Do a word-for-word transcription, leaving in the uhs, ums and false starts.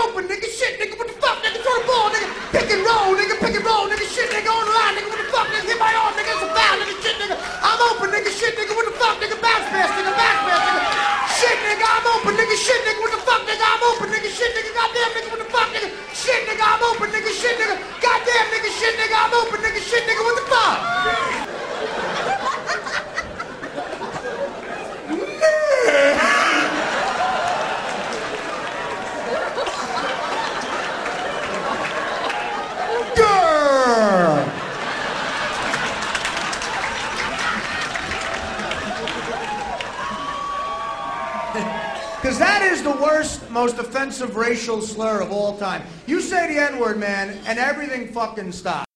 open, nigga. Shit, nigga. What the fuck, nigga? Throw the ball, nigga. Pick and roll, nigga. Pick and roll, nigga. Shit, nigga. On the line, nigga. What the fuck, nigga? Hit my arm, nigga. It's a foul, nigga. Shit, nigga. I'm open, nigga. Shit, nigga. What the fuck, nigga? Bounce pass, nigga. Bounce pass, nigga. Shit, nigga. I'm open, nigga. Shit, nigga. What the fuck, nigga? I'm open, nigga. Shit, nigga. Goddamn, nigga. What the fuck, nigga? Shit, nigga. I'm open, nigga. Shit, nigga. Goddamn, nigga. Shit, nigga. I'm open, nigga. Shit, nigga. What the fuck? Because that is the worst, most offensive racial slur of all time. You say the N-word, man, and everything fucking stops.